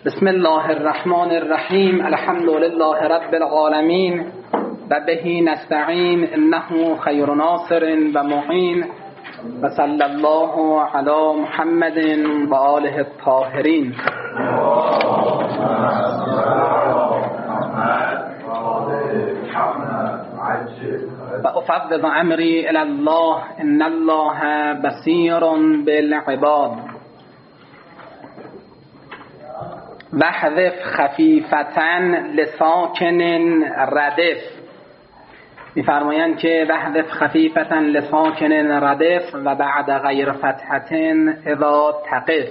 بسم الله الرحمن الرحیم. الحمد لله رب العالمین و به نستعین انه خیر ناصر و معین و صلی الله علی محمد و آله الطاهرین. و افوض امری الی الله ان الله بصیر بالعباد. وحذف خفیفتن لساکن ردف. میفرمایند که وحذف خفیفتن لساکن ردف و بعد غیر فتحتن اذا تقف.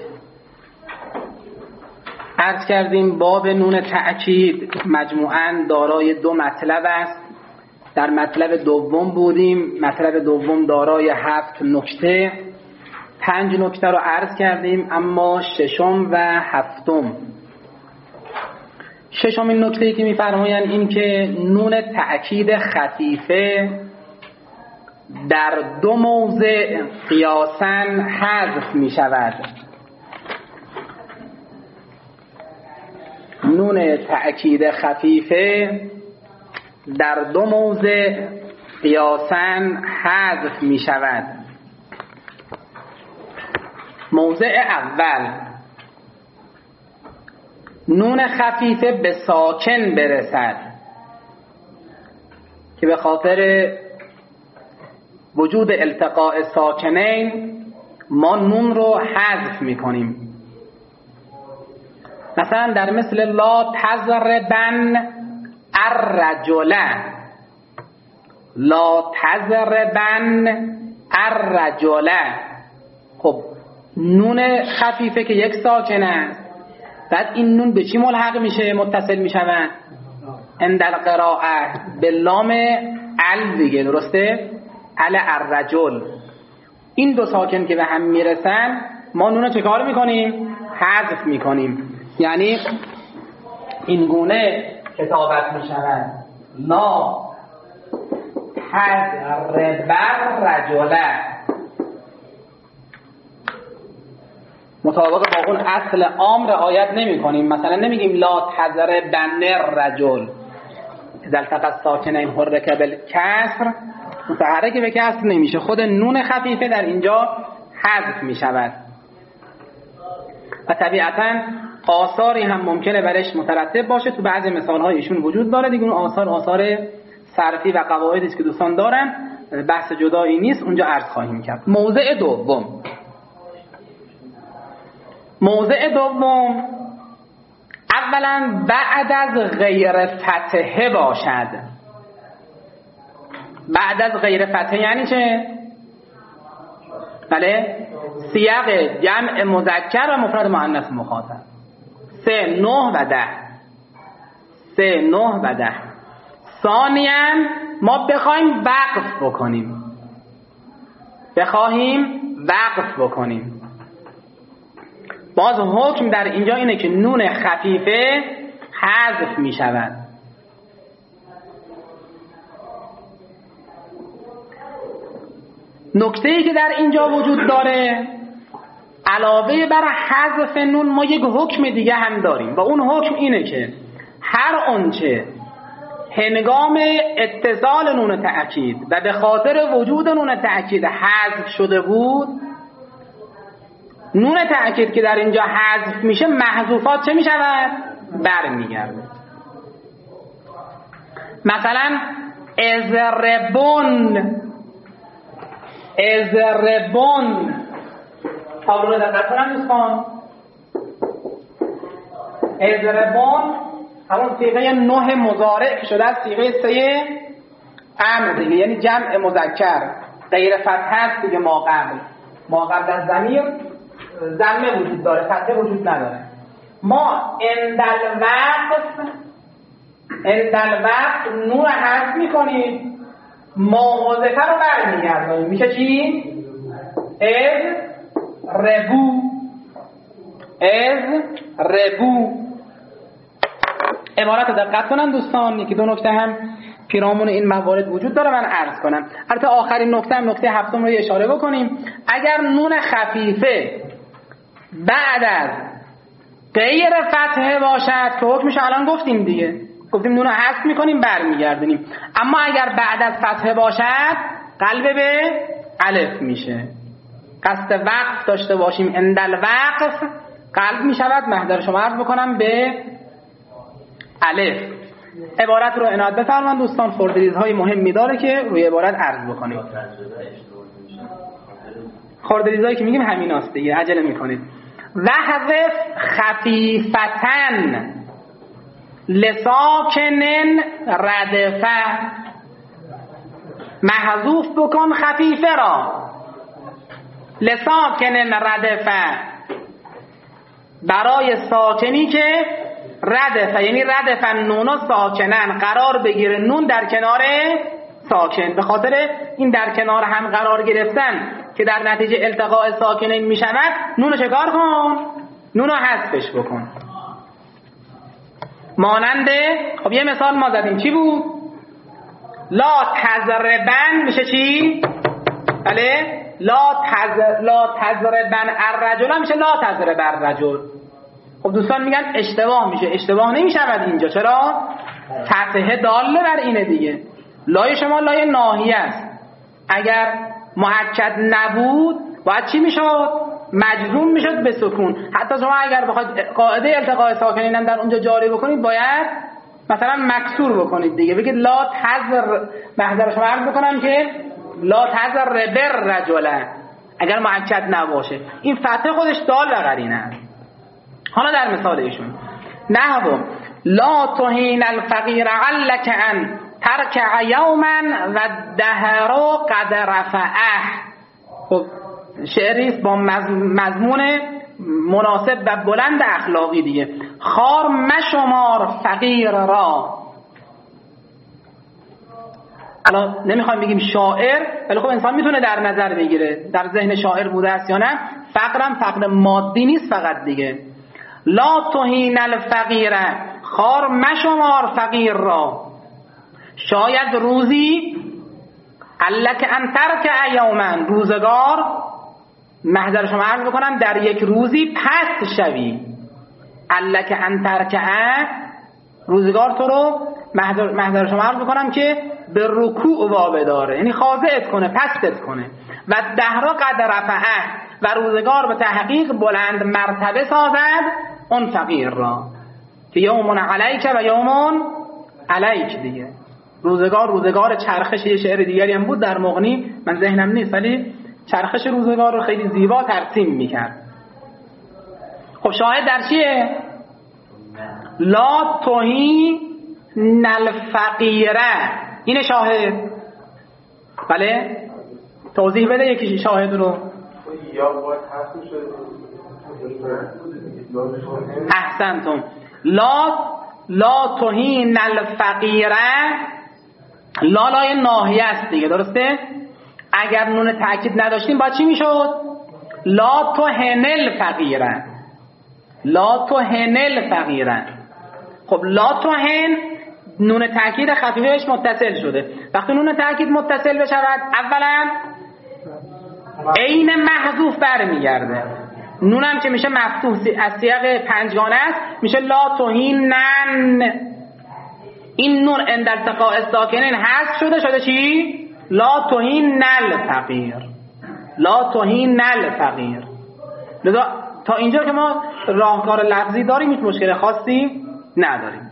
عرض کردیم باب نون تأکید مجموعاً دارای دو مطلب است. در مطلب دوم بودیم. مطلب دوم دارای 7 نکته، 5 نکته رو عرض کردیم، اما ششم و هفتم. ششمین نکته‌ای که می‌فرمایند این که نون تأکید خفیفه در دو موضع قیاساً حذف می‌شود. نون تأکید خفیفه در دو موضع قیاساً حذف می‌شود. موضع اول، نون خفیفه به ساکن برسد که به خاطر وجود التقاء ساکنین ما نون رو حذف میکنیم. مثلا در مثل لا تضربن الرجل، لا تضربن الرجل. خب نون خفیفه که یک ساکن است، بعد این نون به چی ملحق میشه، متصل میشوند؟ عند القراءه به لام ال دیگه، درسته؟ ال الرجل. این دو ساکن که به هم میرسن ما نون رو چه کار میکنیم؟ حذف میکنیم. یعنی این گونه کتابت میشوند لا تضرب الرجل، مطابق با اون اصل عام رعایت نمی کنیم. مثلا نمیگیم لا تضربن الرجل، اذا التقى الساکنین حرک بالکسر، متحرک به کسر نمیشه، خود نون خفیفه در اینجا حذف می شود. و طبیعتا آثاری هم ممکنه برش مترتب باشه. تو بعضی مثال‌های ایشون وجود داره دیگه. اون آثار صرفی و قواعدی است که دوستان دارن، بحث جدایی نیست، اونجا عرض خواهیم کرد. موضع دوم، موضع دوم اولا بعد از غیر فتحه باشد. بعد از غیر فتحه یعنی چه؟ بله، سیاق جمع مذکر و مفرد مؤنث مخاطب 3 9 و 10 3 9 و 10. ثانیاً ما بخوایم وقف بکنیم، باز حکم در اینجا اینه که نون خفیفه حذف می شود. نکته‌ای که در اینجا وجود داره، علاوه بر حذف نون ما یک حکم دیگه هم داریم و اون حکم اینه که هر آنچه هنگام اتصال نون تأکید و به خاطر وجود نون تأکید حذف شده بود، نون تأکید که در اینجا حذف میشه محذوفات چه میشود؟ برمیگرده. مثلا ازربون تابلو دقت کنم دوستان. ازربون همون صیغه 9 مضارع شده از صیغه 3 امر دیگه، یعنی جمع مذکر غیر فتحه است دیگه. ما قبل از ضمیر ضمه وجود داره، فتحه وجود نداره. ما اندالوقت نون حذف میکنیم، موضعه رو برمیگردیم، میشه چی؟ از ربو. عبارت دقت کنن دوستان، یکی دو نکته هم پیرامون این موارد وجود داره من عرض کنم. البته آخرین نکته هم نکته هفتم رو اشاره بکنیم. اگر نون خفیفه بعد از غیر فتحه باشد که حکمش الان گفتیم دیگه، گفتیم نون رو حذف میکنیم برمیگردونیم. اما اگر بعد از فتحه باشد قلب به الف میشه. قصد وقف داشته باشیم عند الوقف قلب میشود، محضر شما عرض بکنم به الف. عبارت رو عنایت بفرمایید دوستان، خردریزهای مهمی داره که روی عبارت عرض بکنیم. خردریزهایی که میگیم همیناست دیگه، عجله میکنید. وحذف خفیفتن لساکن ردفه، محذوف بکن خفیفه را لساکن ردفه، برای ساکنی که ردفه، یعنی ردفه نون ساکنن، قرار بگیره نون در کنار ساکن. به خاطر این در کنار هم قرار گرفتن که در نتیجه التقاء ساکنین می شود، نون رو چکار کن؟ نون رو حذفش بکن. ماننده، خب یه مثال ما زدیم چی بود؟ لا تضربن میشه چی؟ بله؟ لا تضربن الرجل میشه لا تضرب الرجل. خب دوستان میگن اشتباه میشه. اشتباه نمیشود اینجا. چرا؟ فتحه داله بر اینه دیگه. لای شما لای ناهیه است. اگر مؤکد نبود باید چی میشد؟ مجزوم میشد به سکون. حتی شما اگر بخواید قاعده التقاء ساکنین هم در اونجا جاری بکنید باید مثلا مکسور بکنید دیگه، بگید لا تضر، محضر شما عرض بکنم که لا تضر بر رجله اگر مؤکد نباشه. این فتحه خودش دال و قرینه است. حالا در مثال ایشون نحو لا تهین الفقیر علک ان ترکع یوما و الدهر قد رفعه. خب شعریست با مضمون مناسب و بلند اخلاقی دیگه. خار مشمار فقیر را. الان نمیخوایم بگیم شاعر، ولی خب انسان میتونه در نظر بگیره در ذهن شاعر بوده است یا نه. فقرم فقر مادی نیست فقط دیگه. لا تهین الفقیر، خار مشمار فقیر را. شاید روزی علک ان ترکع یوما، روزگار، محضر شما عرض بکنم در یک روزی پست شوی. علک ان ترکع، روزگار تو رو محضر شما عرض بکنم که به رکوع وابداره، یعنی خاضعت کنه، پستت کنه. و دهر قد رفعه، و روزگار به تحقیق بلند مرتبه سازد اون فقیر را، که یومون علیک و یومون علیک دیگه. روزگار چرخش. یه شعر دیگری هم بود در مغنی، من ذهنم نیست، ولی چرخش روزگار رو خیلی زیبا ترسیم میکرد. خب شاهد در چیه؟ لا تهین الفقیره، اینه شاهد. بله توضیح بده یکی شاهد رو. احسنتم. لا تهین الفقیره، لای ناهیه است دیگه، درسته؟ اگر نون تأکید نداشتیم باید چی میشد؟ لا تهن الفقیره، لا تهن الفقیره. خب لا تهن نون تأکید خفیفش متصل شده. وقتی نون تأکید متصل بشود اولا عین محذوف برمیگرده. نونم که میشه مفتوح از سیاق پنجگانه است، میشه لا تهینن. این نون عند التقاء الساکنین حذف شده چی؟ لا تهین الفقیر، لا تهین الفقیر. لذا تا اینجا که ما راهکار لفظی داریم، هیچ مشکل خاصی نداریم.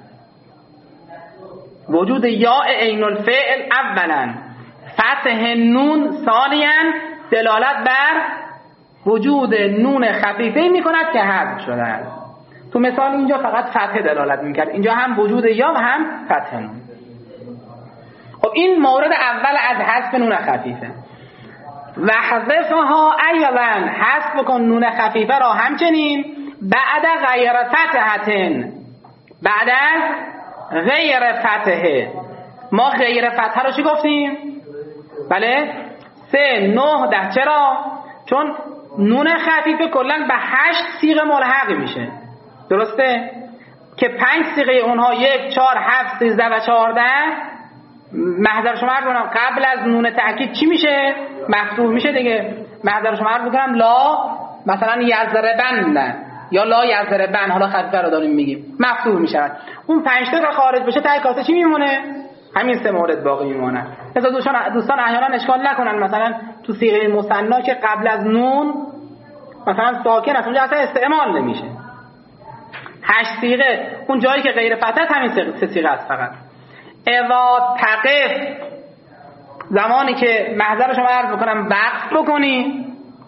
وجود یا عین الفعل اولا، فتح نون ثانیا، دلالت بر وجود نون خفیفه می کند که حذف شده است. تو مثال اینجا فقط فتح دلالت می کرد، اینجا هم وجود یا و هم فتح نون. خب این مورد اول از حذف نون خفیفه. و حذفها ایضا، حذف کن نون خفیفه را همچنین بعد غیر فتحتن، بعد از غیر فتحه. ما غیر فتحه رو چی گفتیم؟ بله 3 9 10. چرا؟ چون نون خفیفه کلا به 8 صیغه ملحق میشه، درسته؟ که 5 صیغه اونها 1 4 7 13 و 14 محضر شما عرض کنم قبل از نون تأکید چی میشه؟ مفتوح میشه دیگه. محضر شما عرض کنم لا مثلا یضربن، یا لا یضربن، حالا خفیفه رو داریم میگیم، مفتوح میشود. اون 5 تا خارج بشه ته کاسه چی میمونه؟ همین 3 مورد باقی میمونه. مثلا دوستان احیانا اشکال نکنن مثلا تو صیغه مثنا که قبل از نون مثلا ساکن است اونجا اصلا استعمال نمیشه. 8 صیغه اون جایی که غیر فتح همین 3 صیغه است فقط. اذا تقف، زمانی که محضر شما عرض بکنم وقف بکنی،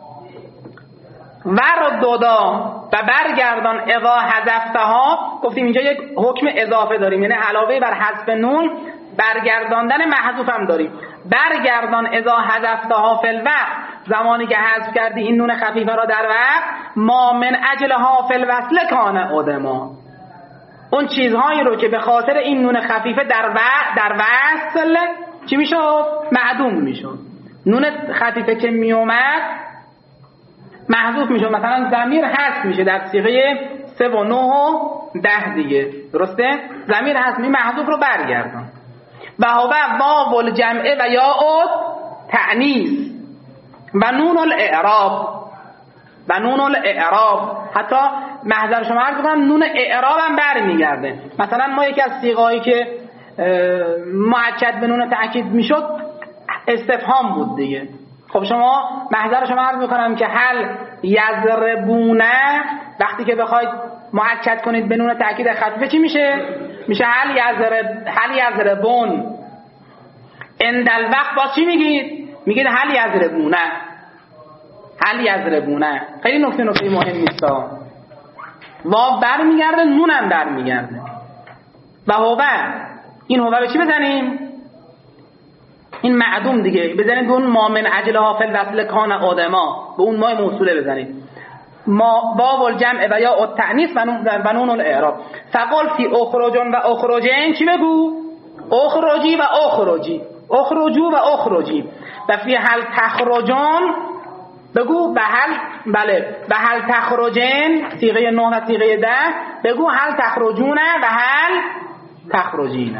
وردودا و برگردان اذا حذفتها، گفتیم اینجا یک حکم اضافه داریم، یعنی علاوه بر حذف نون برگرداندن محذوف هم داریم. برگردان اذا حذفتها فی الوقت، زمانی که حذف کردی این نون خفیفه را در وقت، ما من اجلها فی الوصل کان ادما، اون چیزهایی رو که به خاطر این نون خفیفه در وصل چی میشد؟ معدوم میشد. نون خفیفه که میومد محذوف میشد. مثلا ضمیر حذف میشه در صیغه 3 و 9 و 10 دیگه، درسته؟ ضمیر حذف می محذوف رو برگردان. و هو واو الجمع و یاء تأنیث و نون الاعراب، و نون الاعراب، حتی محضر شما عرض کنم نون اعراب هم برمیگرده. مثلا ما یکی از صیغه‌ای که مؤکد به نون تأکید میشد استفهام بود دیگه. خب شما محضر شما عرض میکنم که هل یضربونه، وقتی که بخواید مؤکد کنید به نون تأکید خفیفه چی میشه؟ میشه هل یضربون. عند الوقت باز چی میگید؟ میگید هل یضربونه. هل یضربونه خیلی نکته مهم نیست. واو برمیگرده، نون هم برمیگرده. و هو، این هو به چی بزنیم؟ این معدوم دیگه بزنید به اون ما من اجلها فی الوصل کان آدما، به اون مای موصوله بزنید. ما واو الجمع و یا التأنیث و نون الاعراب. فقال فی اخرجون و اخرجین، چی بگو؟ اخرجی و اخرجی، اخرجو و اخرجی. و فی هل تخرجون بگو، و هل تخرجین، صیغه 9 و صیغه 10 بگو هل تخرجون و هل تخرجین.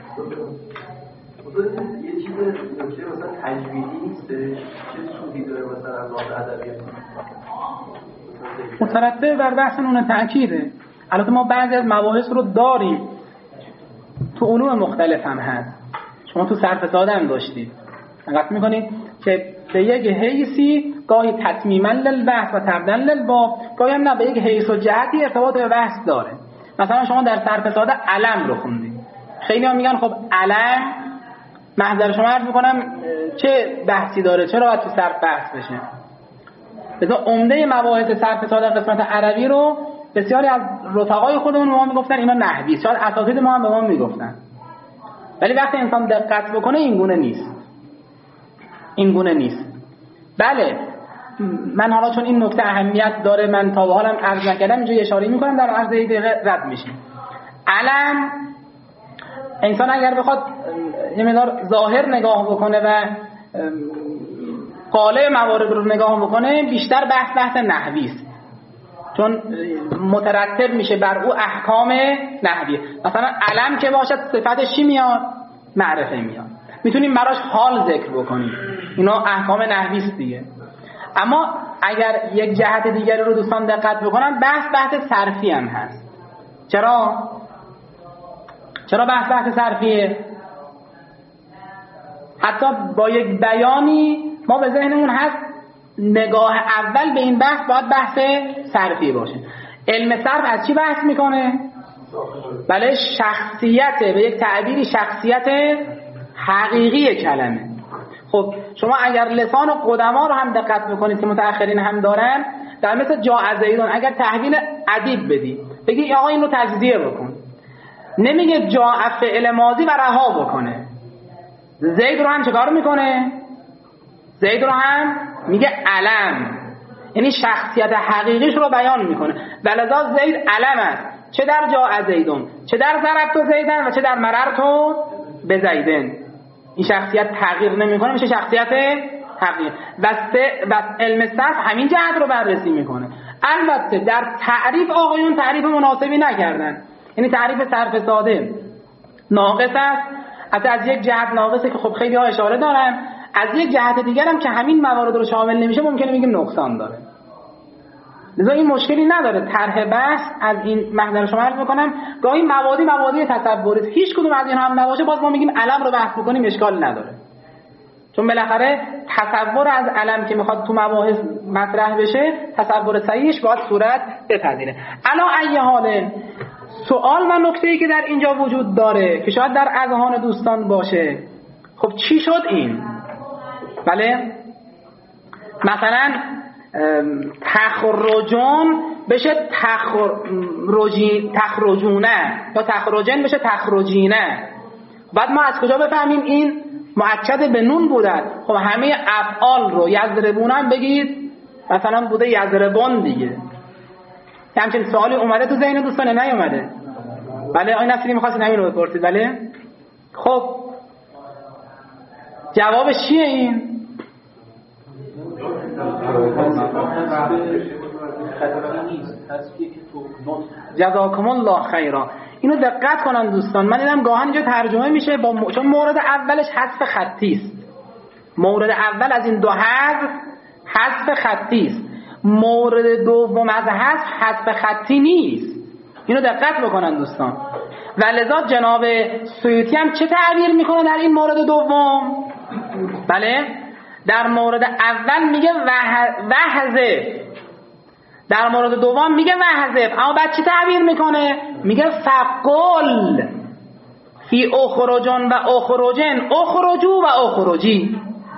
یه چیز نکته مثلا تجویدی نیستش، چه سودی داره مثلا لحاظ ادبیات؟ مترتب بر بحث نون تأکیده. البته ما بعضی از مباحث رو داریم تو علوم مختلف هم هست. شما تو صرف ساده هم داشتید، دقت میکنید که به یک حیثی گاهی تتمیما للبحث و تبدیلا للباب، گاهی هم نه به یک حیث و جهتی ارتباط به بحث داره. مثلا شما در صرف ساده علم رو خوندید، خیلی ها میگن خب علم، محضر شما عرض میکنم چه بحثی داره، چرا باید تو صرف بحث بشه؟ مثلا عمده مباحث صرف ساده قسمت عربی رو بسیاری از رفقای خودمون ما میگفتن اینا نحوی، شاید اساتید ما هم به ما میگفتن، ولی وقتی انسان دقت بکنه این گونه نیست. این گونه نیست. بله من حالا چون این نکته اهمیت داره، من تا به حالم عرض نکردم، اینجا اشاره میکنم، در عرض دقیقه رد میشیم. علم انسان اگر بخواد یه مقدار ظاهر نگاه بکنه و قالب موارد رو نگاه بکنه، بیشتر بحث نحوی است، چون مترتب میشه بر او احکام نحوی. مثلا علم که باشد صفتش چی میاد؟ معرفه میاد. میتونیم براش حال ذکر بکنیم، اینا احکام نحوی است دیگه. اما اگر یک جهت دیگری رو دوستان دقت بکنن، بحث صرفی هم هست. چرا بحث صرفیه؟ حتی با یک بیانی ما به ذهنمون هست نگاه اول به این بحث باید بحث صرفی باشه. علم صرف از چی بحث میکنه؟ بله، شخصیت، به یک تعبیری شخصیت حقیقی کلمه. خب شما اگر لسان قدما رو هم دقت بکنید که متأخرین هم دارن، در مثل جاء زیدون اگر تحویل ادیب بدی، بگی آقا اینو تجزیه بکن، نمیگه جاء فعل ماضی و رها بکنه. زید رو هم چکار میکنه؟ زید رو هم میگه علم، یعنی شخصیت حقیقیش رو بیان میکنه. ولذا زید علم است، چه در جاء زیدون، چه در ضربت زیدن و چه در مررت به زیدن. این شخصیت تغییر نمیکنه، میشه شخصیت حقیقی. و علم صرف همین جهت رو بررسی میکنه. البته در تعریف آقایون تعریف مناسبی نکردن، یعنی تعریف صرف ساده ناقص است. از یک جهت ناقصه که خب خیلی ها اشاره دارن، از یک جهت دیگر هم که همین موارد رو شامل نمیشه ممکنه بگیم نقصان داره. لذا این مشکلی نداره. طرح بحث از این محضر شما عرض میکنم گاهی مبادی تصوری هیچ کدوم از اینها هم نباشه، باز ما میگیم علم رو بحث بکنیم اشکال نداره، چون بالاخره تصور از علم که میخواد تو مباحث مطرح بشه تصور صحیحش باید صورت بپذیره. علا ای حال سوال و نکته‌ای که در اینجا وجود داره که شاید در اذهان دوستان باشه، خب چی شد این؟ بله مثلا تخرجون بشه تخرجونه یا تخرجن بشه تخرجینه. بعد ما از کجا بفهمیم این مؤکد به نون بوده؟ خب همه افعال رو یضربون هم بگید مثلا بوده یضربون دیگه. همچنین سوالی اومده تو ذهن دوستان نیومده؟ بله آقای نصیری می‌خواستید همین رو بپرسید. بله خب جوابش چیه این؟ جزاکم الله خیرا. اینو دقت کنن دوستان، من دیدم گاهن اینجا ترجمه میشه چون مورد اولش حذف خطی است. مورد اول از این دو حذف خطی است، مورد دوم از حذف خطی نیست. اینو دقت بکنن دوستان. ولذا جناب سیوطی هم چه تعبیر میکنه در این مورد دوم؟ بله در مورد اول میگه وحذف، در مورد دوم میگه وحذف، اما بعد چه تعبیر میکنه؟ میگه فقل فی اخرجون و اخرجن اخرجو و اخرجی.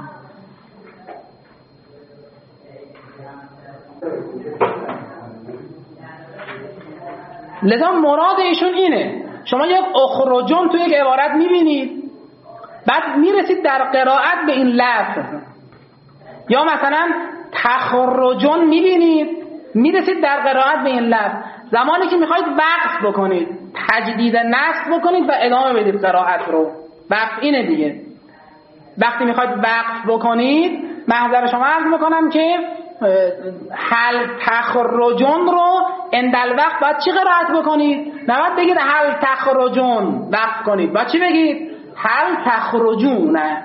لذا مراد ایشون اینه. شما یک اخرجون توی یک عبارت میبینید، بعد میرسید در قرائت به این لفظ، یا مثلا تخرجون میبینید میرسید در قرائت به این لفظ. زمانی که میخواید وقف بکنید، تجدید نصب بکنید و ادامه بدید قرائت رو، وقف اینه دیگه. وقتی میخواید وقف بکنید محضر شما عرض میکنم که هل تخرجون رو اندل وقت باید چی قرائت بکنید؟ نباید بگید هل تخرجون وقف کنید، باید چی بگید؟ هل تخرجونه.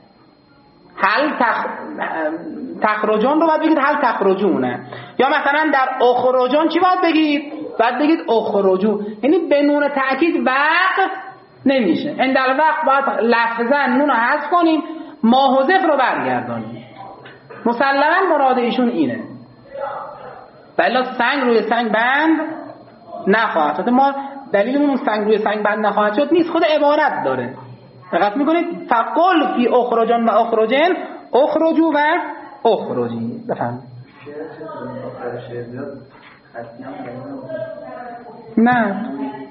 تخرجون رو باید بگید هل تخرجونه. یا مثلا در اخرجون چی باید بگید؟ باید بگید اخرجو. یعنی به نون تأکید وقف نمیشه، اندل وقت باید لفظا نون رو حذف کنیم، ما حذف رو برگردانیم. مسلما مراد ایشون اینه. بلا سنگ روی سنگ بند نخواهد شد. ما دلیلمون سنگ روی سنگ بند نخواهد شد نیست، خود عبارت داره. دقت میکنید فقل فی اخرجون و اخرجن اخرجو و اخرجی. بفهم نه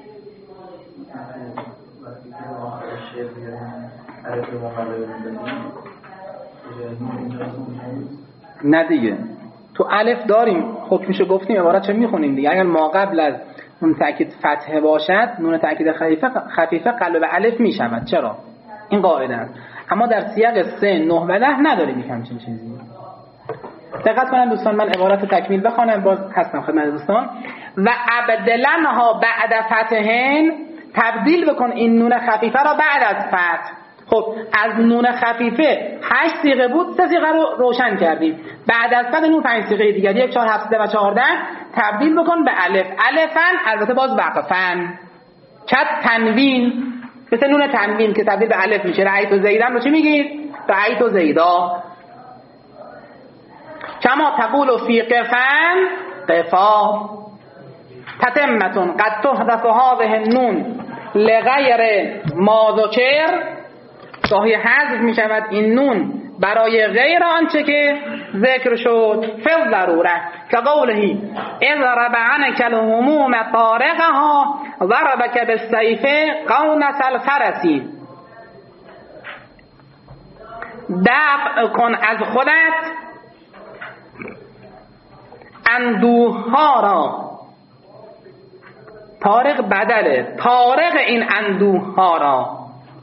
نه دیگه تو الف داریم حکمشو گفتیم، عبارت چه میخونیم دیگه. اگر ما قبل از نون تأکید فتحه باشد نون تأکید خفیفه قلب الف میشود. چرا؟ این قاعده است. اما در سیاق 3 9 و 10 نداریم یک همچین چیزی. دقت کنن دوستان، من عبارت تکمیل بخونم باز هستم خدمت دوستان. و ابدلنها بعد فتحین، تبدیل بکن این نون خفیفه را بعد از فتح. خب از نون خفیفه 8 صیغه بود، 3 صیغه رو روشن کردیم. بعد از فتح نون 5 صیغه دیگه 1 4 7 و 14 تبدیل بکن به الف. الفن البته باز وقفن. کد تنوین، مثل نون تنوین که تبدیل به الف میشه. رأیت و زیدن رو چی میگید؟ رأیت و زیدا. کما تقول فی قفن قفا تتمتون قد تحذف هذه النون لغیر ما ذکر. گاهی حذف می شود این نون برای غیر آنچه که ذکر شد. فی ضروره که قوله اضرب عنک الهموم طارقها ضربک بالسیف قونس الفرسی. دفع کن از خودت اندوه ها را. طارق بدله، طارق این اندوه ها را.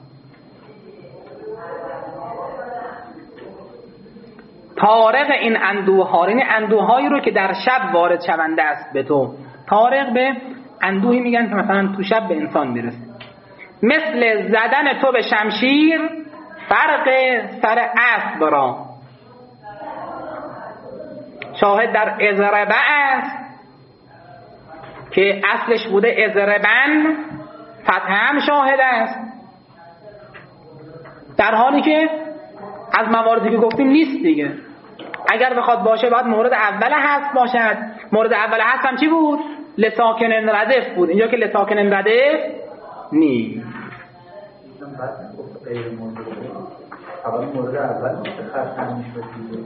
طارق این اندوه ها، یعنی اندوه هایی رو که در شب وارد شونده است به تو. طارق به اندوهی میگن که مثلا تو شب به انسان میرسه. مثل زدن تو به شمشیر فرق سر اسب را. شاهد در اضربه است که اصلش بوده اضربن، فتحه هم شاهد است، در حالی که از مواردی که گفتیم نیست دیگه. اگر بخواد باشه باید مورد اول حذف باشد. مورد اول حذف هم چی بود؟ لساکن ردف بود. اینجا که لساکن ردف نیست. اول مورد اول خرسن میشه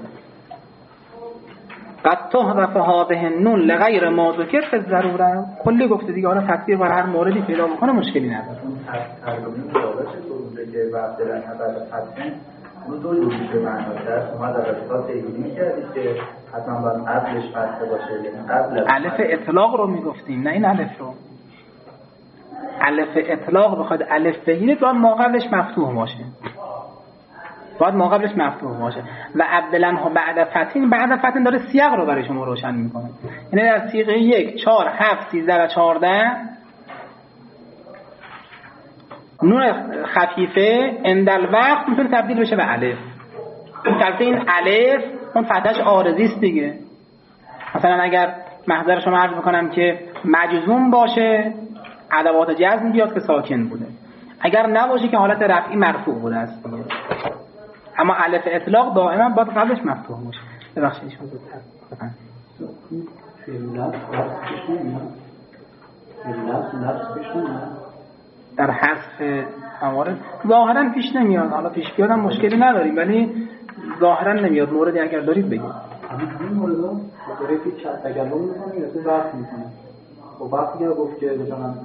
قد تحذف هذه النون لغیر ما ذکر فی الضروره. کلی گفته دیگه. حالا تطبیق بر هر موردی پیدا بکنه مشکلی نداره. ترجمه مدارج سروده که بعد در نظر فتحه اون دو جوری به معنی دست اومد در اصطلاح تهیدی کردید که حتما باید قبلش فتحه باشه، یعنی قبل الف اطلاق رو میگفتیم، نه این الف رو. الف اطلاق بخواد الف بگیره باید ما قبلش مفتوح باشه. باید ما قبلش مفتوح باشه. و ابدلنه بعد فتحین، بعد فتحین داره سیاق رو برای شما روشن میکنه. یعنی در سیغه 1 4 7 13 و 14 نون خفیفه اندل وقت میتونه تبدیل بشه به الف. البته این الف اون فتحش عارضی است دیگه. مثلا اگر محضر شما عرض میکنم که مجزوم باشه ادوات جزم بیاد که ساکن بوده، اگر نباشه که حالت رفعی مرفوع بوده است دیگه. اما الف اطلاق دائما باید قبلش مفتوح باشه. ببخشید شما زودتر بفرمایید. در حذف موارد ظاهرا پیش نمیاد. حالا پیش بیادم مشکلی نداریم، ولی ظاهرا نمیاد. موردی اگر دارید بگید. همین موردو داره که تکلم میکنه یا تو بحث میکنه. خب وقتی که گفت که مثلا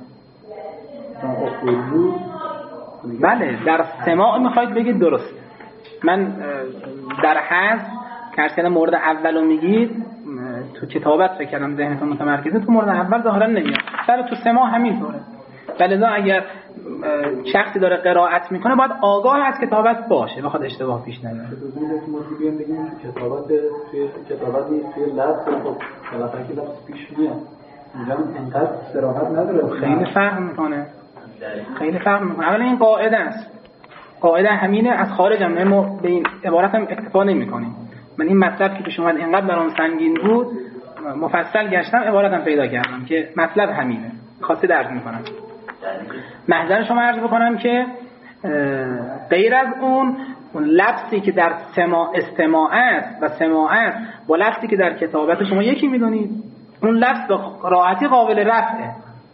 بله در سماع میخواید بگید درست. من در حذف که مورد اولو میگید تو کتابت فکر کردم ذهنتون متمرکزه، تو مورد اول ظاهرا نمیاد. ولی تو سماع همینطوره. ولی اگر شخصی داره قرائت میکنه باید آگاه از کتابت باشه بخواد اشتباه پیش نیاد. بگیم کتابت نیست توی لفظ، خب بالاخره که لفظ پیش میاد. اینجا انقدر صراحت نداره. خیلی فرق میکنه. خیلی فرق میکنه. اولا این قاعده است. قاعده همینه، از خارج هم ما به این عبارت هم اکتفا نمی‌کنیم. من این مطلب که پیش اومد اینقدر برام سنگین بود مفصل گشتم عبارتم پیدا کردم که مطلب همینه. خاصی درک می‌کنم. محضر شما عرض بکنم که غیر از اون لفظی که در استماع است و سماع است با لفظی که در کتابت شما یکی می‌دونید. اون لفظ به راحتی قابل رفعه.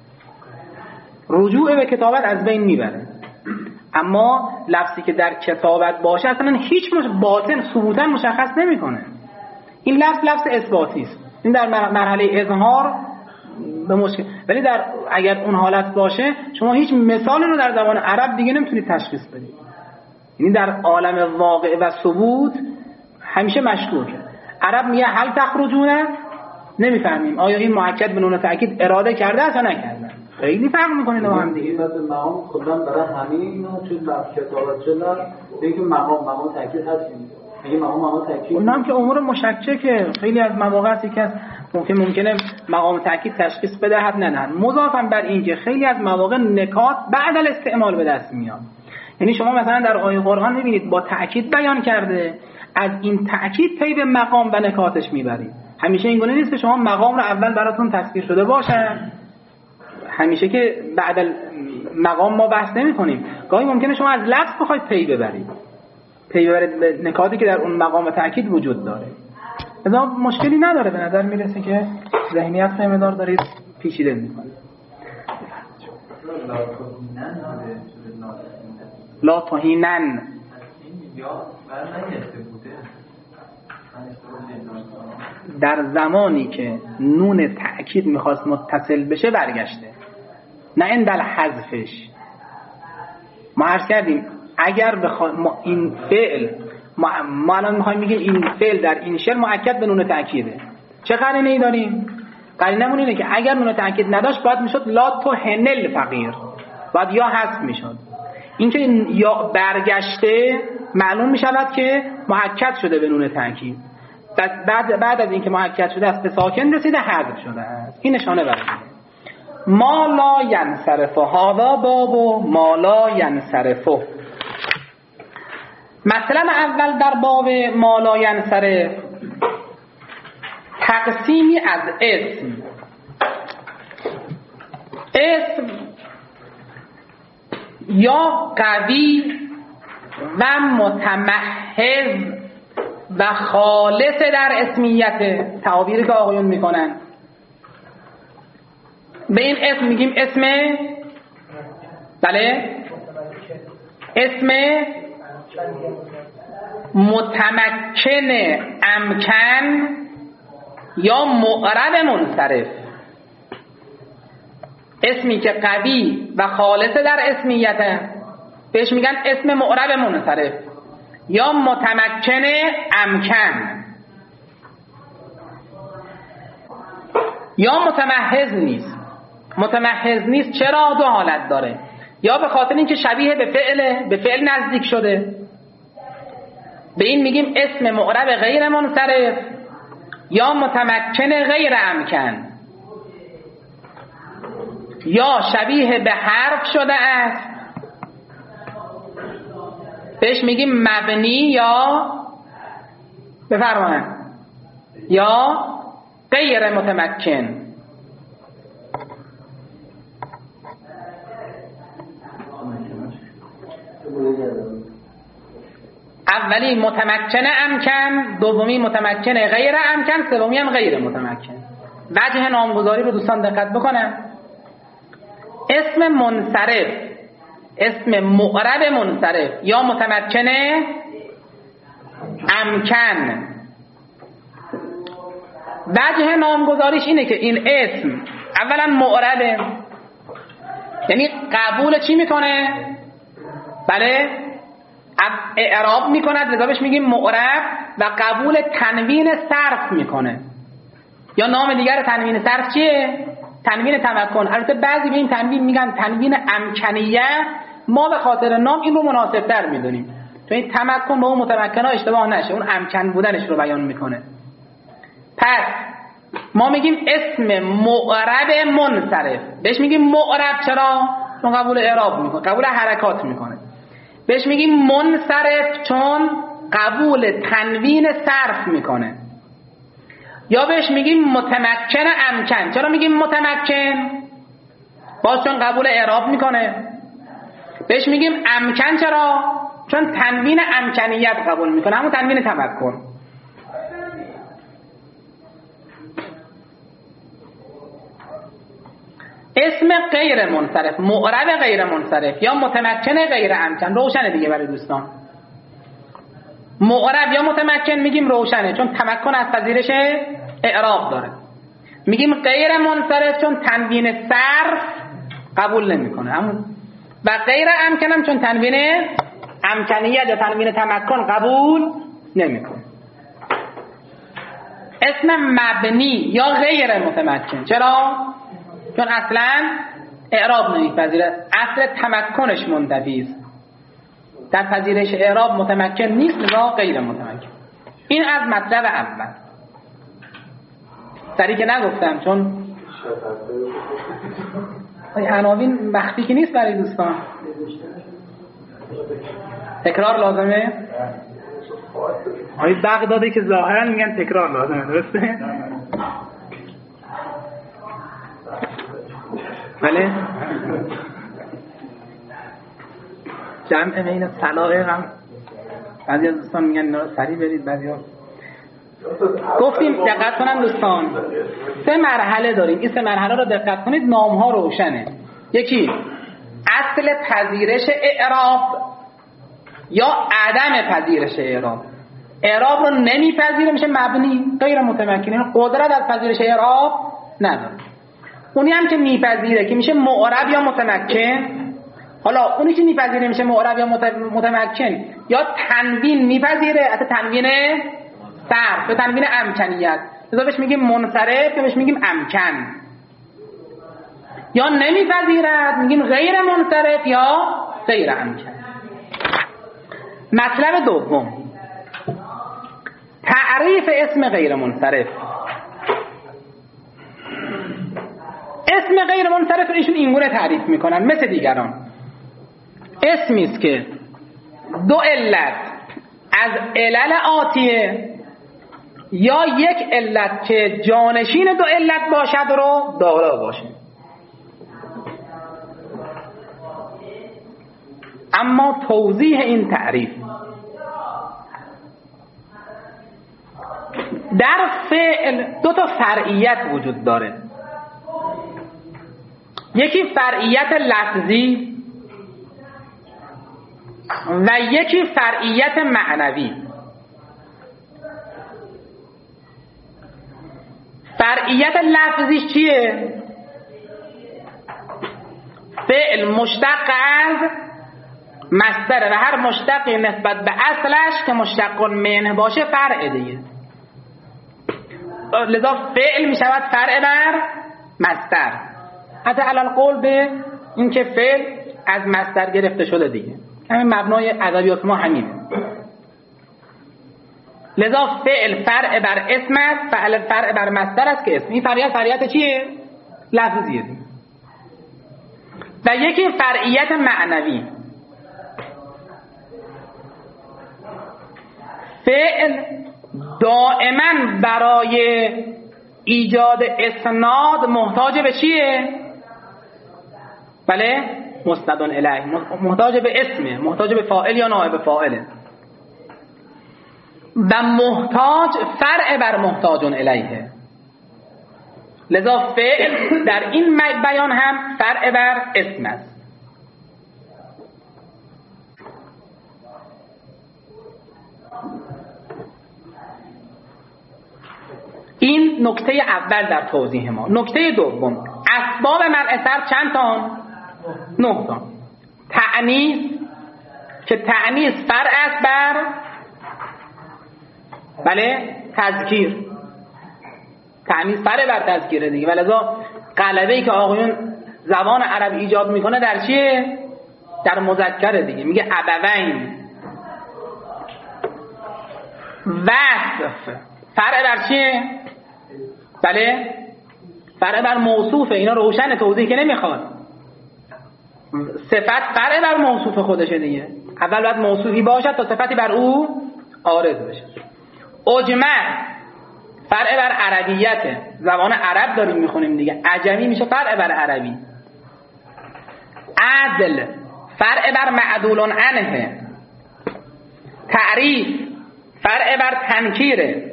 رجوع به کتابت از بین میبره. اما لفظی که در کتابت باشه اصلا هیچ باطن ثبوتا مشخص نمیکنه. این لفظ اثباتی است. این در مرحله اظهار به مشکل. ولی اگر اون حالت باشه شما هیچ مثالی رو در زبان عرب دیگه نمیتونید تشخیص بدید. یعنی در عالم واقع و ثبوت همیشه مشکوکه. عرب میگه هل تخرجونه، نمیفهمیم آیا این مؤکد به نون تاکید اراده کرده است یا نکرده. خیلی فرق میکنه با هم دیگه. مقام کلا برای همین چون در کتابت جلال دیگه مقام تاکید هست. میگه مقام تاکید اونم که امور مشککه. خیلی از مواقع هست که ممکنه مقام تاکید تشخیص بدهد نه. مضافاً بر این که خیلی از مواقع نکات بعد از استعمال به دست میاد. یعنی شما مثلا در آیه قرآن میبینید با تاکید بیان کرده، از این تاکید پی به مقام و نکاتش میبرید. همیشه این گونه نیست که شما مقام رو اول براتون تصویر شده باشه. همیشه که بعد مقام ما بحث نمی کنیم. گاهی ممکنه شما از لفظ بخواید پی ببرید به نکاتی که در اون مقام تأکید وجود داره. لذا مشکلی نداره. به نظر میرسه که ذهنیت خیمه‌دار دارید پیچیده میکنید. لا تهینن در زمانی که نون تأکید میخواست متصل بشه برگشته، نه این در حذفش. ما عرض کردیم اگر ما این فعل ما الان میخوایم بگیم این فعل در این شعر مؤکد به نون تأکیده، چه قرینه ای داریم؟ قرینمون اینه که اگر نون تأکید نداشت باید میشد لا تهنل فقیر، باید یا حذف میشد. این که یا برگشته معلوم میشود که مؤکد شده به نون تأکید. بعد از اینکه مؤکد شده است به ساکن رسیده حذف شده است. این نشانه برده. ما لا ینصرف هذا باب ما لا ینصرف. مطلب اول در باب ما لا ینصرف تقسیمی از اسم یا قوی و متمحض و خالص در اسمیت، تعابیری که آقایون میکنن به این اسم میگیم اسم، بله، اسم متمکن امکن یا معرب منصرف. اسمی که قوی و خالص در اسمیت بهش میگن اسم معرب منصرف یا متمکن امکن. یا متمحض نیست. متمحض نیست چرا؟ دو حالت داره، یا به خاطر اینکه شبیه به فعل نزدیک شده، به این میگیم اسم معرب غیر منصرف یا متمکن غیر امکن، یا شبیه به حرف شده است، بهش میگیم مبنی یا بفرمایید یا غیر متمکن. اولی متمکن امکن، دومی متمکن غیر امکن، سومی هم غیر متمکن. وجه نامگذاری رو دوستان دقت بکنن. اسم منصرف، اسم معرب منصرف یا متمکن امکن، وجه نامگذاریش اینه که این اسم اولا معربه، یعنی قبول چی میکنه؟ بله، اعراب میکند، لذا بهش میگیم معرب، و قبول تنوین صرف میکنه. یا نام دیگر تنوین صرف چیه؟ تنوین تمکن. البته بعضی به این تنوین میگن تنوین امکنیه، ما به خاطر نام این رو مناسب تر میدونیم، چون این تمکن با اون متمکن ها اشتباه نشه، اون امکن بودنش رو بیان میکنه. پس ما میگیم اسم معرب منصرف، بهش میگیم معرب چرا؟ چون قبول اعراب میکنه، قبول حرکات میکنه. بهش میگیم منصرف چون قبول تنوین صرف میکنه. یا بهش میگیم متمکن امکن. چرا میگیم متمکن؟ باز چون قبول اعراب میکنه. بهش میگیم امکن چرا؟ چون تنوین امکنیت قبول میکنه، همون تنوین تمکن. اسم غیر منصرف، معرب غیر منصرف یا متمکن غیر امکن روشنه دیگه برای دوستان. معرب یا متمکن میگیم روشنه چون تمکن از پذیرش اعراب داره. میگیم غیر منصرف چون تنوین صرف قبول نمیکنه همون، و غیر امکن هم چون تنوین امکنیت یا تنوین تمکن قبول نمیکنه. اسم مبنی یا غیر متمکن چرا؟ چون اصلا اعراب نمیپذیره، اصل تمکنش منتفی است، در پذیرش اعراب متمکن نیست، لذا غیر متمکن. این از مطلب اول. سری که نگفتم چون عناوین مخفی که نیست برای دوستان، تکرار لازمه. آقای بغدادی که ظاهرا میگن تکرار لازمه، درسته؟ بله. جمع بین سلائق هم بعضی از دوستان میگن اینا رو سریع برید، بعضی ها گفتیم دقت کنم دوستان 3 مرحله داریم. این 3 مرحله رو دقت کنید، نام ها روشنه. یکی اصل پذیرش اعراب یا عدم پذیرش اعراب. اعراب رو نمیپذیره میشه مبنی غیر متمکن، قدرت از پذیرش اعراب نداره. اونی هم که میپذیره که میشه معرب یا متمکن. حالا اونی که میپذیره میشه معرب یا متمکن یا تنوین میپذیره، حتی تنوین صرف به تنوین امکنیت، لذا بهش میگیم منصرف یا بهش میگیم امکن. یا نمیپذیرد میگیم غیر منصرف یا غیر امکن. مطلب دوم تعریف اسم غیر منصرف. اسم غیر منصرف رو ایشون اینگونه تعریف میکنن مثل دیگران. اسمی است که 2 علت از علل آتیه یا یک علت که جانشین دو علت باشد رو دارا باشه. اما توضیح این تعریف در فعل دو تا فرعیت وجود داره. یکی فرعیت لفظی و یکی فرعیت معنوی. فرعیت لفظی چیه؟ فعل مشتق از مصدر و هر مشتقی نسبت به اصلش که مشتق منه باشه فرع دیگه. لذا فعل می شود فرع بر مصدر، حتی علال قول به این که فعل از مصدر گرفته شده دیگه. همین مبنای ادبیات ما همینه. لذا فعل فرع بر اسم است، فعل فرع بر مصدر است که اسم. این فرعیت چیه؟ لفظیه دیگه. و یکی فرعیت معنوی. فعل دائما برای ایجاد اسناد محتاج به چیه؟ بله؟ مسند الیه، محتاج به اسمه، محتاج به فاعل یا نائب فاعله و محتاج فرع بر محتاج الیه. لذا فعل در این بیان هم فرع بر اسم است. این نکته اول در توضیح ما. نکته دوم، اسباب منع صرف چند تا؟ 9 تا. تأنیث که تأنیث فرع است بر بله تذکیر. تأنیث فرع بر تذکیره دیگه. ولذا غلبه‌ای که آقایون زبان عرب ایجاد میکنه در چیه؟ در مذکر دیگه. میگه ابوین. وصف فرع بر چیه؟ بله فرع بر موصوفه. اینا روشن، توضیح که نمیخواد. صفت فرع بر موصوف خودشه دیگه. اول باید موصوفی باشد تا صفتی بر او عارض بشه. اجمع فرع بر عربیته. زبان عرب داریم میخونیم دیگه. عجمی میشه فرع بر عربی. عدل فرع بر معدول عنه. تعریف فرع بر تنکیره.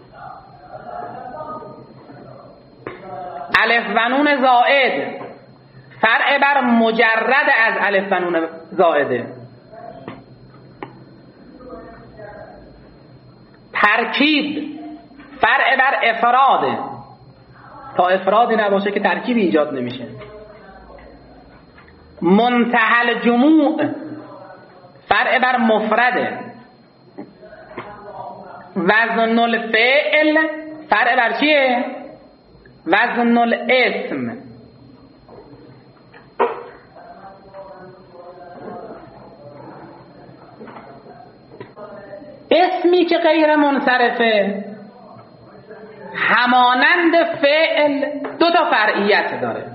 الف و نون زائد فرع بر مجرد از الف و نون زائده. ترکیب فرع بر افراده. تا افرادی نباشه که ترکیبی ایجاد نمیشه. منتهى الجموع فرع بر مفرده. وزن الفعل فرع بر چیه؟ وزن الاسم. اسمی که غیر منصرفه همانند فعل 2 تا فرعیت داره.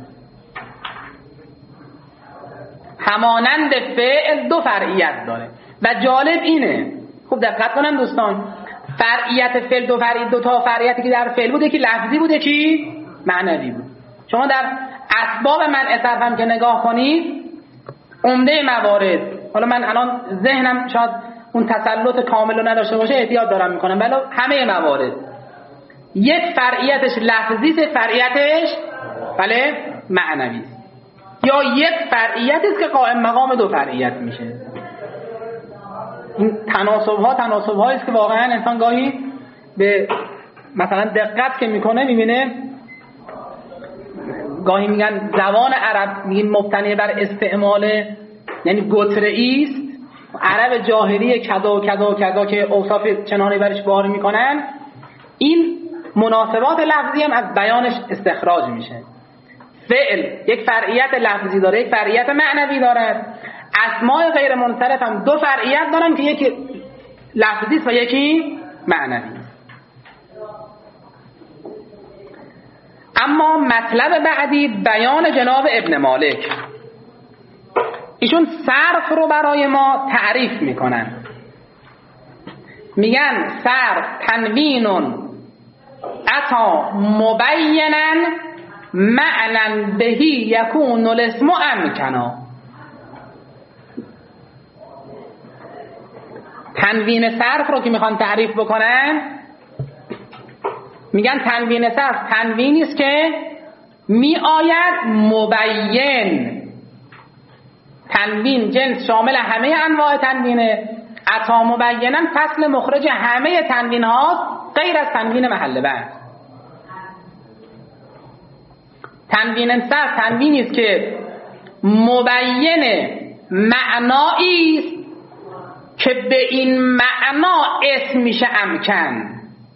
همانند فعل 2 فرعیت داره و جالب اینه، خوب دقت کنن دوستان، فرعیت فعل 2 تا فرعیتی که در فعل بوده که لفظی بوده کی؟ معنوی بود. شما در اسباب منع صرف هم که نگاه کنید عمده موارد، حالا من الان ذهنم شاید اون تسلط کامل رو نداشته باشه احتیاط دارم میکنم، ولی همه موارد یک فرعیتش لفظی است، فرعیتش بله معنوی است، یا یک فرعیت است که قائم مقام 2 فرعیت میشه. این تناسب هایی است که واقعا انسان گاهی به مثلا دقت که میکنه میبینه. گاهی میگن زبان عرب میگن مبتنی بر استعمال یعنی گتره‌ای است. عرب جاهلی کذا و کذا و کذا که اوصاف چنانی برش بار میکنن، این مناسبات لفظی هم از بیانش استخراج میشه. فعل یک فرعیت لفظی داره، یک فرعیت معنوی داره. اسماء غیر منصرف هم 2 فرعیت دارن که یکی لفظی است و یکی معنوی. اما مطلب بعدی بیان جناب ابن مالک. ایشون صرف رو برای ما تعریف میکنن. میگن صرف تنوین اتا مبینا معنی بهی یکون الاسم امکنا. تنوین صرف رو که میخوان تعریف بکنن میگن تنوین صرف تنوینی است که می آید مبین. تنوین جنس شامل همه انواع تنوینه. عطا مبینا فصل مخرج همه تنوین هاست غیر از تنوین محل بحث. تنوین صرف تنوینی است که مبین معنایی است که به این معنا اسم میشه امکن.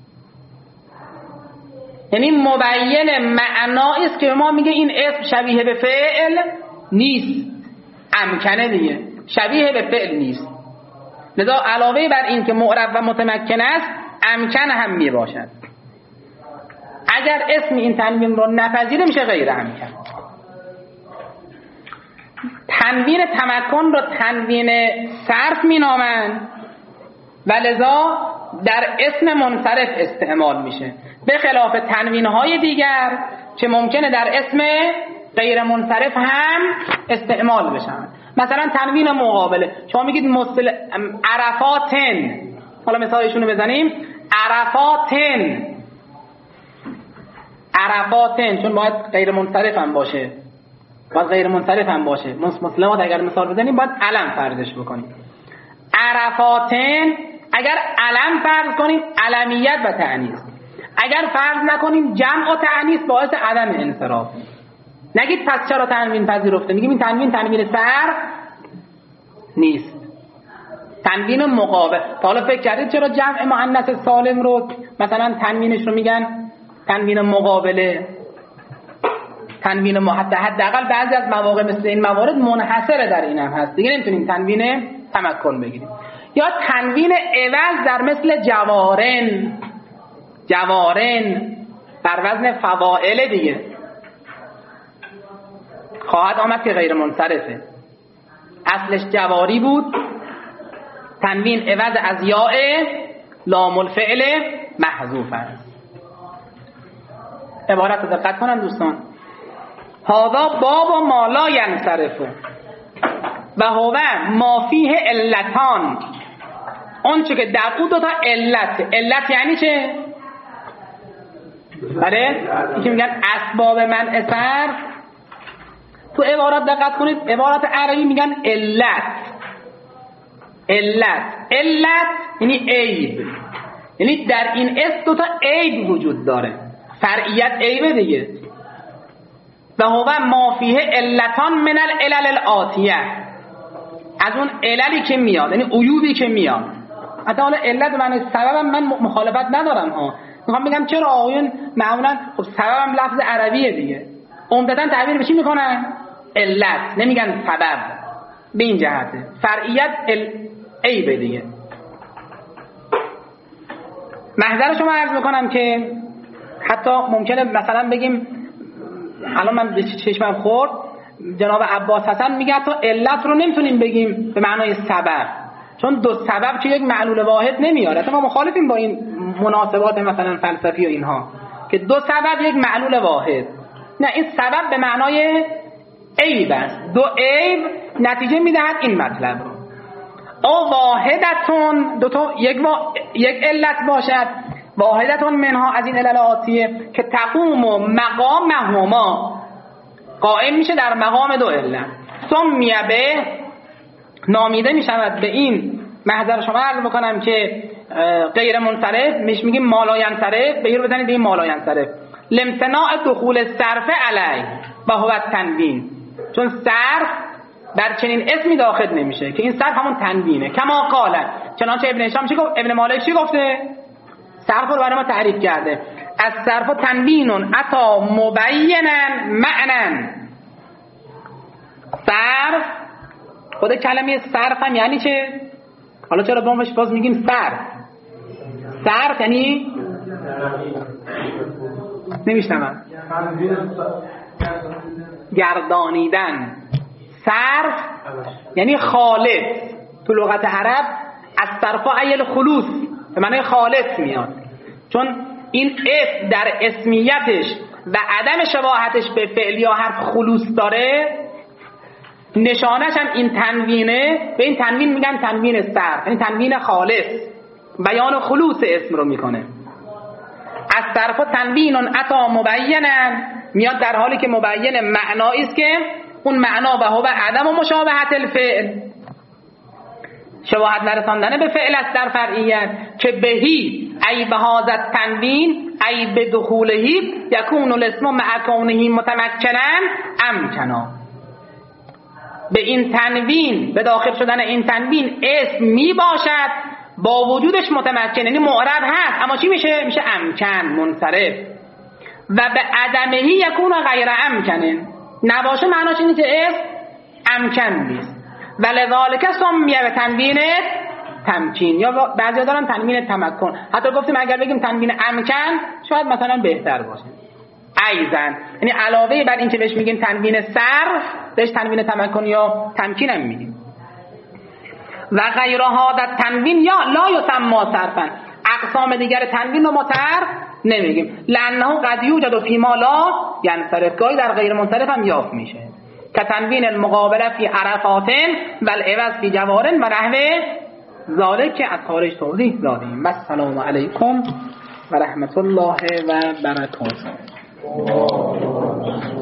یعنی مبین معنایی است که ما میگه این اسم شبیه به فعل نیست، امکنه دیگه، شبیه به فعل نیست. لذا علاوه بر این که معرب و متمکن است امکن هم میباشد. اگر اسم این تنوین رو نپذیره میشه غیر امکن. تنوین تمکن رو تنوین صرف مینامند و لذا در اسم منصرف استعمال میشه، به خلاف تنوین های دیگر که ممکنه در اسم غیر منصرف هم استعمال بشن. مثلا تنوین مقابله، شما میگید عرفاتن، حالا مثالشون رو بزنیم، عرفاتن چون باید غیر منصرف هم باشه، باید غیر منصرف هم باشه. مسلمات اگر مثال بزنیم باید علم فرضش بکنیم. عرفاتن اگر علم فرض کنیم علمیت و تأنیث، اگر فرض نکنیم جمع و تأنیث باعث عدم انصراف. نگید پس چرا تنوین پذیرفته، میگیم این تنوین صرف نیست، تنوین مقابل. تا حالا فکر کردید چرا جمع مؤنث سالم رو مثلا تنوینش رو میگن تنوین مقابله؟ تنوین حداقل بعضی از مواقع مثل این موارد منحصر در این هم هست دیگه، نمیتونیم تنوین تمکن بگیریم. یا تنوین عوض در مثل جوارن بر وزن فواعل دیگه، خواهد آمد که غیر منصرفه، اصلش جواری بود، تنوین عوض از یاء لام الفعل محذوف است. عبارت رو دقت کنن دوستان. هذا باب ما لا ینصرف و هو ما فیه علتان، اون چه که در او دوتا علت یعنی چه؟ بله یکی میگن اسباب منع صرف. تو عبارت دقت کنید، عبارت عربی میگن علت یعنی عیب، یعنی در این اسم دوتا عیب وجود داره. فرعیت عیبه دیگه. و هو ما فیه علتان من العلل الآتیه، از اون عللی که میاد یعنی عیوبی که میاد. حتی حالا علت معنی سببم من مخالفت ندارم ها، میخوام بگم چرا آقایون معمولا خب سببم لفظ عربیه دیگه، عمدتاً تعبیر به چی میکنن؟ علت، نمیگن سبب. به این جهته فرعیت عیبه دیگه. محضر شما عرض میکنم که حتی ممکنه مثلا بگیم، الان من به چشمم خورد جناب عباس حسن میگه تا علت رو نمیتونیم بگیم به معنای سبب، چون دو سبب که یک معلول واحد نمیاره. ما مخالفیم با این مناسبات مثلا فلسفی و اینها که دو سبب یک معلول واحد. نه، این سبب به معنای عیب است. دو عیب نتیجه میدهد این مطلب رو. او واحدتون یک علت باشد، واحدتون منها از این علل آتیه که تقوم و مقامهما، قائم میشه در مقام دو علت. سمیه به نامیده میشود به این محضر شما عرض بکنم که غیر منصرف، میگیم مالاینصرف، به رو بزنید به این مالاینصرف لامتناع دخول صرف علیه و هو تنوین، چون صرف در چنین اسمی داخل نمیشه که این صرف همون تنوینه. کما قاله، چنانچه ابن هشام چی گفت؟ ابن مالک چی گفته؟ صرف رو برای ما تعریف کرده. از صرف تنوینون اتا مبینا معنا. صرف، خود کلمه صرف هم یعنی چه؟ حالا چرا باز میگیم صرف؟ صرف یعنی نمیشنم، گردانیدن. صرف یعنی خالص، تو لغت عرب از صرف عیل خلوص به معنی خالص میاد، چون این اسم در اسمیتش و عدم شباهتش به فعل یا حرف خلوص داره، نشانش هم این تنوینه. به این تنوین میگن تنوین صرف، یعنی تنوین خالص، بیان خلوص اسم رو میکنه. از صرف و تنوین اتا مبینن، میاد در حالی که مبین معنایی است که اون معنا به هو عدم و مشابهت الفعل، شباهت نرساندن به فعل است در فرعیت، که بهی ای به هذا تنوین ای به دخولهی یکون الاسم مع کونه متمکنن امکنا. به این تنوین، به داخل شدن این تنوین اسم می باشد با وجودش متمکن، یعنی معرب هست اما چی میشه؟ میشه امکن، منصرف. و به عدمهی یکون غیر امکنه، نباشه معناش اینه که اسم امکن نیست. ولذالک سمیه به تنوین تمکین، یا بعضیا دارن تنوین تمکن. حتی گفتیم اگر بگیم تنوین امکن شاید مثلا بهتر باشه. ایزن یعنی علاوه بر این که بهش میگیم تنوین صرف، بهش تنوین تمکن یا تمکین هم میگیم. و غیرها در تنوین یا لا یسمى صرفا، اقسام دیگر تنوین رو ما صرف نمیگیم. لانه قد یوجد فی ما لا ینصرف، گاهی در غیر منصرف هم یافت میشه، که تنوین المقابله فی عرفات و العوض فی جوارن و نحو ذالک که از خارج توضیح دادیم. السلام علیکم و رحمت الله و برکاته.